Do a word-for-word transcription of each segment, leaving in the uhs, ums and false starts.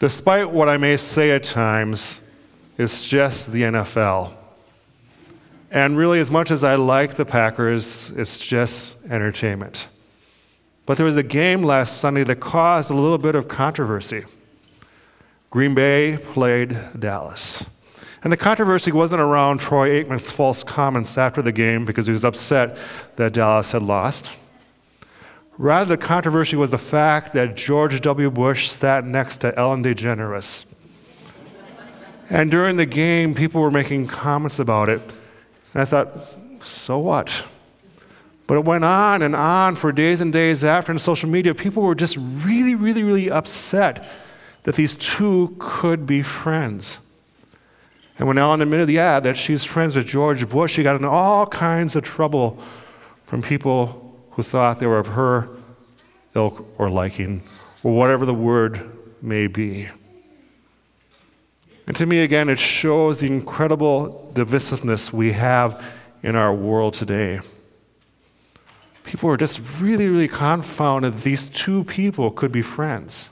Despite what I may say at times, it's just the N F L. And really, as much as I like the Packers, it's just entertainment. But there was a game last Sunday that caused a little bit of controversy. Green Bay played Dallas. And the controversy wasn't around Troy Aikman's false comments after the game because he was upset that Dallas had lost. Rather, the controversy was the fact that George W. Bush sat next to Ellen DeGeneres. And during the game, people were making comments about it. And I thought, so what? But it went on and on for days and days after on social media. People were just really, really, really upset that these two could be friends. And when Ellen admitted, yeah, that she's friends with George Bush, she got in all kinds of trouble from people who thought they were of her ilk or liking, or whatever the word may be. And to me, again, it shows the incredible divisiveness we have in our world today. People are just really, really confounded that these two people could be friends.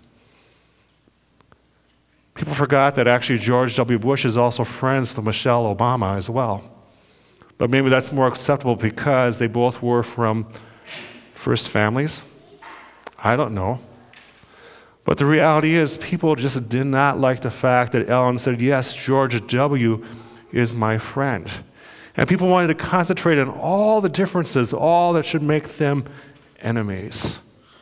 People forgot that actually George W. Bush is also friends with Michelle Obama as well. But maybe that's more acceptable because they both were from first families. I don't know. But the reality is people just did not like the fact that Ellen said, yes, George W. is my friend. And people wanted to concentrate on all the differences, all that should make them enemies.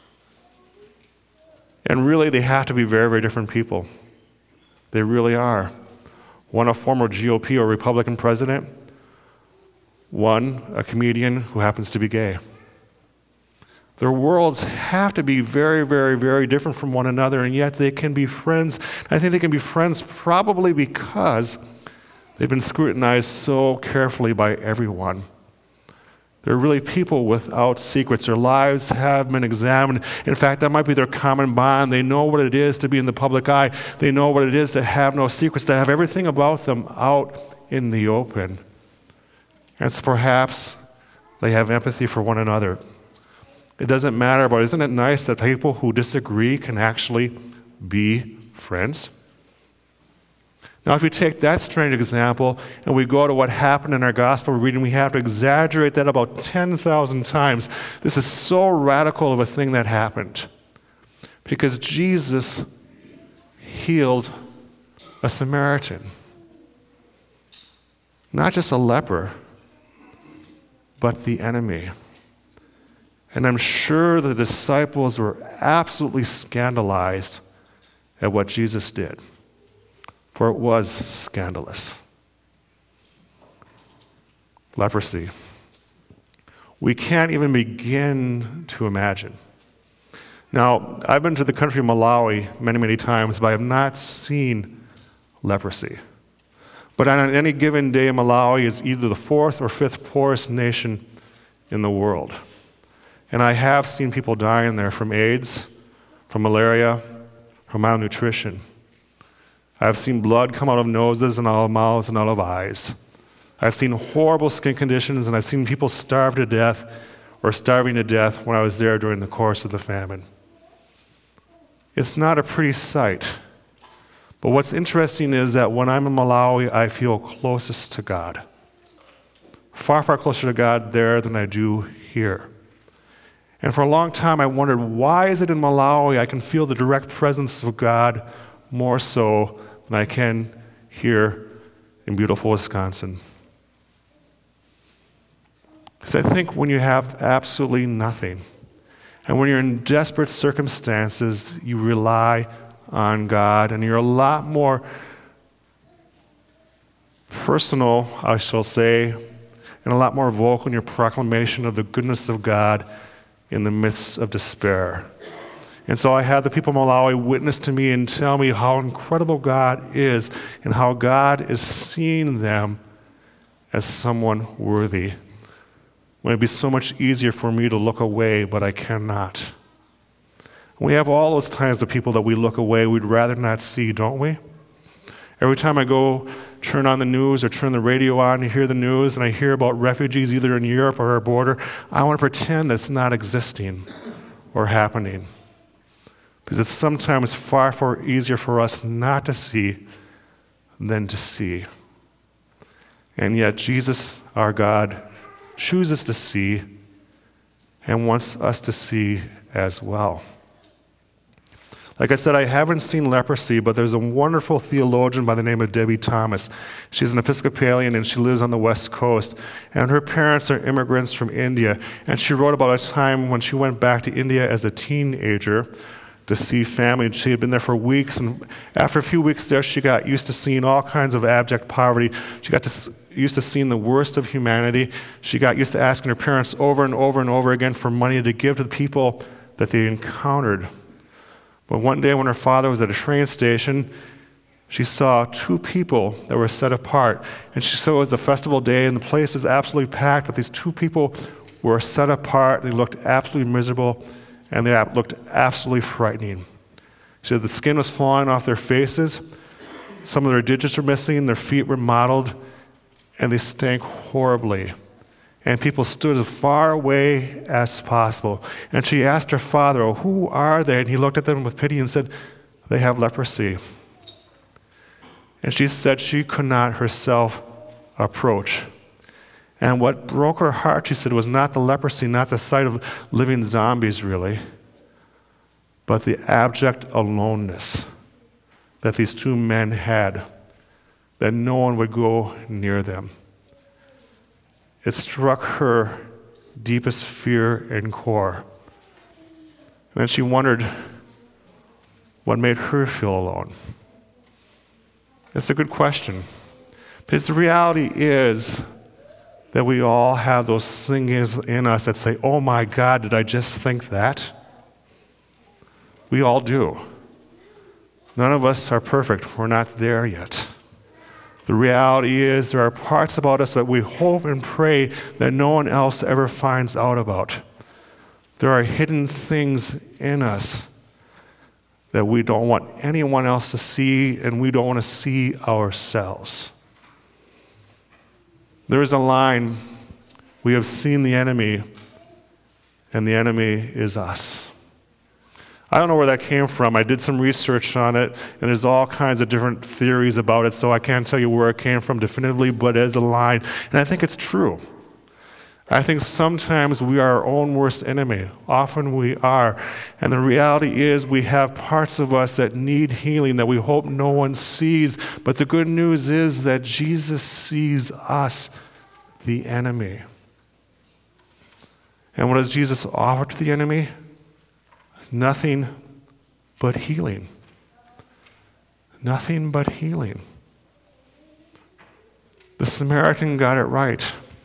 And really, they have to be very, very different people. They really are. One a former G O P or Republican president, one a comedian who happens to be gay. Their worlds have to be very, very, very different from one another, and yet they can be friends. I think they can be friends probably because they've been scrutinized so carefully by everyone. They're really people without secrets. Their lives have been examined. In fact, that might be their common bond. They know what it is to be in the public eye. They know what it is to have no secrets, to have everything about them out in the open. And so perhaps they have empathy for one another. It doesn't matter, but isn't it nice that people who disagree can actually be friends? Now, if we take that strange example and we go to what happened in our gospel reading, we have to exaggerate that about ten thousand times. This is so radical of a thing that happened. Because Jesus healed a Samaritan. Not just a leper, but the enemy. And I'm sure the disciples were absolutely scandalized at what Jesus did, for it was scandalous. Leprosy. We can't even begin to imagine. Now, I've been to the country of Malawi many, many times, but I have not seen leprosy. But on any given day, Malawi is either the fourth or fifth poorest nation in the world. And I have seen people dying there from AIDS, from malaria, from malnutrition. I've seen blood come out of noses and out of mouths and out of eyes. I've seen horrible skin conditions, and I've seen people starve to death or starving to death when I was there during the course of the famine. It's not a pretty sight. But what's interesting is that when I'm in Malawi, I feel closest to God. Far, far closer to God there than I do here. And for a long time, I wondered, why is it in Malawi I can feel the direct presence of God more so than I can here in beautiful Wisconsin? Because I think when you have absolutely nothing, and when you're in desperate circumstances, you rely on God, and you're a lot more personal, I shall say, and a lot more vocal in your proclamation of the goodness of God in the midst of despair. And so I had the people of Malawi witness to me and tell me how incredible God is and how God is seeing them as someone worthy. When it'd be so much easier for me to look away, but I cannot. We have all those times of people that we look away, we'd rather not see, don't we? Every time I go turn on the news or turn the radio on to hear the news and I hear about refugees either in Europe or our border, I want to pretend that's not existing or happening. Because it's sometimes far, far easier for us not to see than to see. And yet Jesus, our God, chooses to see and wants us to see as well. Like I said, I haven't seen leprosy, but there's a wonderful theologian by the name of Debbie Thomas. She's an Episcopalian and she lives on the West Coast. And her parents are immigrants from India. And she wrote about a time when she went back to India as a teenager to see family. And she had been there for weeks. And after a few weeks there, she got used to seeing all kinds of abject poverty. She got to, used to seeing the worst of humanity. She got used to asking her parents over and over and over again for money to give to the people that they encountered. But one day when her father was at a train station, she saw two people that were set apart. And she saw it was a festival day and the place was absolutely packed, but these two people were set apart. They looked absolutely miserable and they looked absolutely frightening. She said the skin was falling off their faces. Some of their digits were missing, their feet were mottled, and they stank horribly. And people stood as far away as possible. And she asked her father, oh, who are they? And he looked at them with pity and said, they have leprosy. And she said she could not herself approach. And what broke her heart, she said, was not the leprosy, not the sight of living zombies, really, but the abject aloneness that these two men had, that no one would go near them. It struck her deepest fear and core. And then she wondered what made her feel alone. It's a good question. Because the reality is that we all have those things in us that say, oh my God, did I just think that? We all do. None of us are perfect. We're not there yet. The reality is there are parts about us that we hope and pray that no one else ever finds out about. There are hidden things in us that we don't want anyone else to see, and we don't want to see ourselves. There is a line, we have seen the enemy, and the enemy is us. I don't know where that came from. I did some research on it, and there's all kinds of different theories about it, so I can't tell you where it came from definitively, but it is a line, and I think it's true. I think sometimes we are our own worst enemy. Often we are. And the reality is we have parts of us that need healing that we hope no one sees, but the good news is that Jesus sees us, the enemy. And what does Jesus offer to the enemy? Nothing but healing. Nothing but healing. The Samaritan got it right.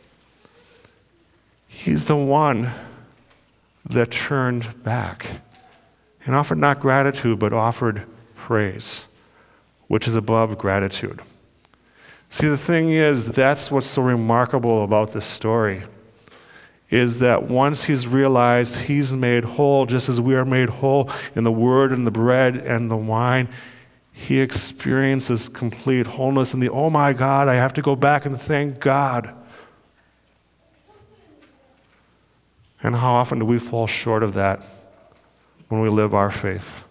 He's the one that turned back and offered not gratitude, but offered praise, which is above gratitude. See, the thing is, that's what's so remarkable about this story, is that once he's realized he's made whole, just as we are made whole in the word and the bread and the wine, he experiences complete wholeness. And the, oh my God, I have to go back and thank God. And how often do we fall short of that when we live our faith?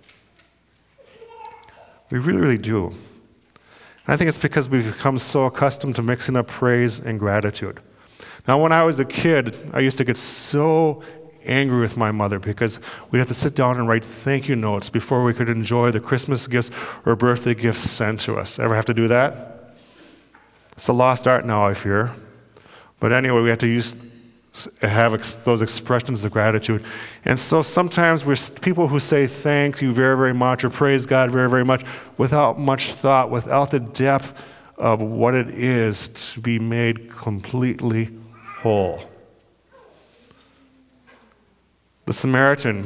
We really, really do. And I think it's because we've become so accustomed to mixing up praise and gratitude. Now, when I was a kid, I used to get so angry with my mother because we'd have to sit down and write thank you notes before we could enjoy the Christmas gifts or birthday gifts sent to us. Ever have to do that? It's a lost art now, I fear. But anyway, we had to use have ex- those expressions of gratitude. And so sometimes we're people who say thank you very, very much or praise God very, very much without much thought, without the depth of what it is to be made completely whole. The Samaritan,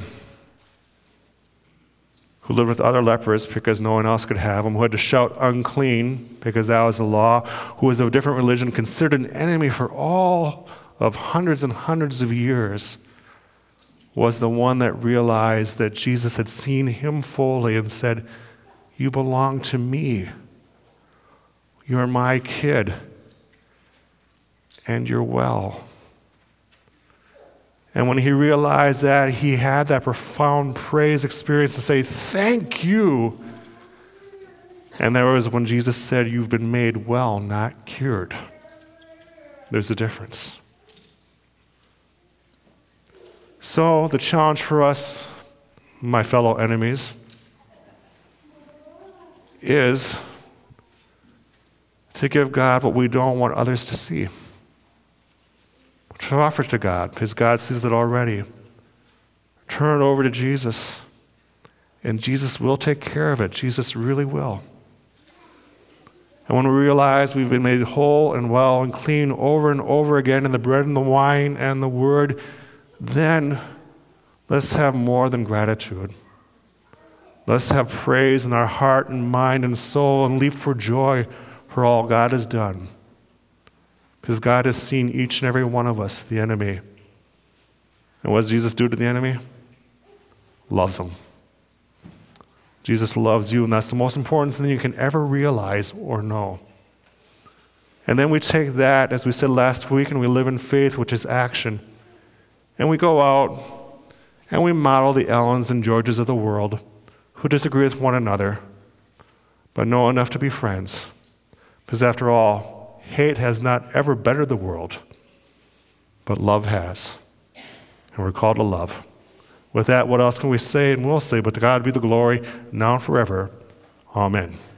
who lived with other lepers because no one else could have them, who had to shout unclean because that was the law, who was of a different religion, considered an enemy for all of hundreds and hundreds of years, was the one that realized that Jesus had seen him fully and said, you belong to me. You're my kid. And you're well. And when he realized that, he had that profound praise experience to say, thank you. And there was when Jesus said, you've been made well, not cured. There's a difference. So the challenge for us, my fellow enemies, is to give God what we don't want others to see. To offer to God, because God sees it already. Turn it over to Jesus, and Jesus will take care of it. Jesus really will. And when we realize we've been made whole and well and clean over and over again in the bread and the wine and the word, then let's have more than gratitude. Let's have praise in our heart and mind and soul and leap for joy for all God has done. Because God has seen each and every one of us, the enemy. And what does Jesus do to the enemy? Loves him. Jesus loves you, and that's the most important thing you can ever realize or know. And then we take that, as we said last week, and we live in faith, which is action. And we go out and we model the Ellens and Georges of the world who disagree with one another, but know enough to be friends. Because after all, hate has not ever bettered the world, but love has. And we're called to love. With that, what else can we say? And we'll say, but to God be the glory, now and forever. Amen.